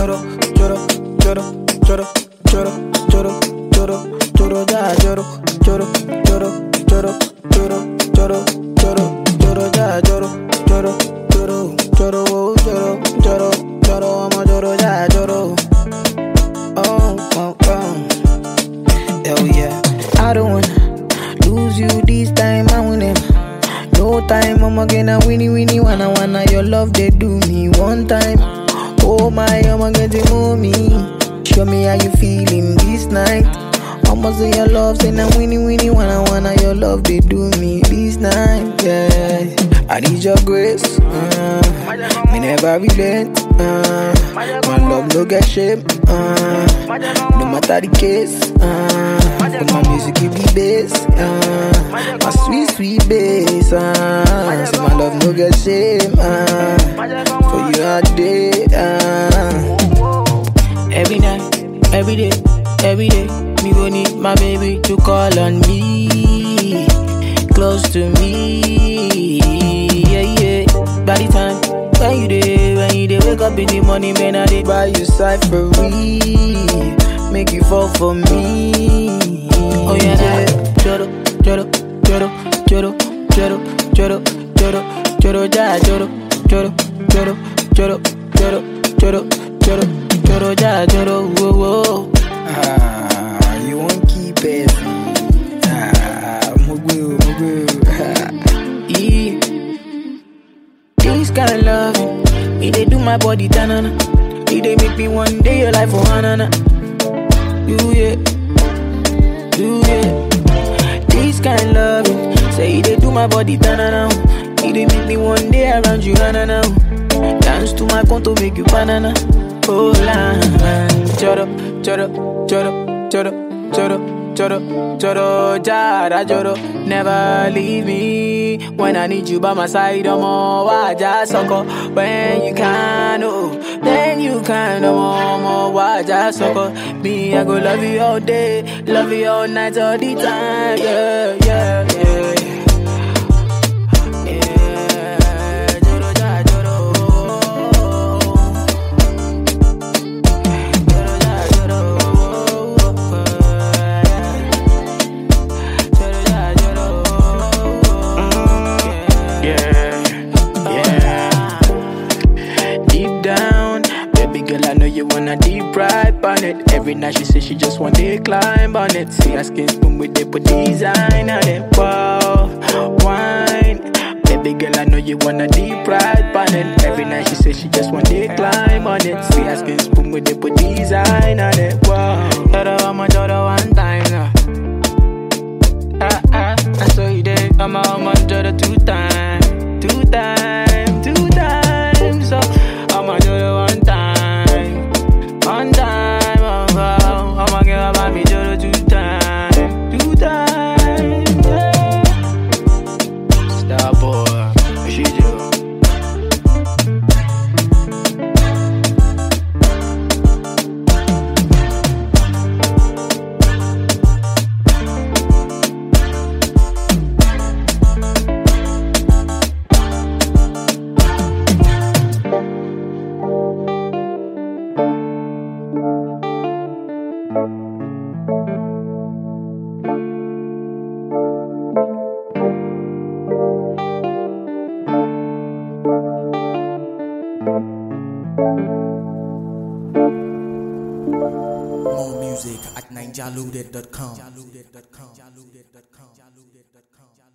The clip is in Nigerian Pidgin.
Choro, choro, choro, choro, choro, choro, choro, choro, ja, choro, choro, choro, choro, choro, choro, choro, choro, ja, choro, choro, choro, choro, choro, choro, choro, I'm a choro, ja, choro. Oh, oh, oh. Hell yeah. I don't wanna lose you this time, I win him. No time, I'm gonna winnie, wanna your love, they do me one time. Oh my, I'm gonna move me. Show me how you feeling this night. I'ma say your love, say now winnie, wanna your love, they do me this night, yeah. I need your grace, me never relent, my love no get shame, no matter the case, but my music give me bass, my sweet bass, say my love no get shame, for you all day, every night, every day, me gon' need my baby to call on me, close to me, yeah. By the time when you dey wake up in the morning, man, I dey buy you cyphery, make you fall for me. Oh yeah, choro, choro, choro, choro, choro, choro, choro, choro, ja, choro, choro, choro, choro, choro, choro, choro, choro, ja, choro, whoa, whoa. You won't keep it. Mugu. Yeah. This kind of loving, it dey do my body tanana. It dey make me one day your life for hanana. Do yeah. This kind of loving, say it dey do my body tanana. It dey make me one day around you hanana. Dance to my conto, make you banana. Oh la, choro, choro, choro, choro, choro, choro, choro, jara, choro. Never leave me when I need you by my side. I'm all waja soko. When you can, oh, then you can. I'm all waja soko. Me, I go love you all day, love you all night, all the time. Yeah. Deep ride on it. Every night she says she just want to climb on it. See her skin spoon with the design on it. Wow, wine. Baby girl, I know you wanna deep ride on it. Every night she says she just want to climb on it. See her skin spoon with the design on it. Wow, I'ma one time now. I saw you there. I'ma two times. So I'ma one time. One time, I'ma give about me just two times, yeah. Star boy, what she do? More music at ninjaloaded.com.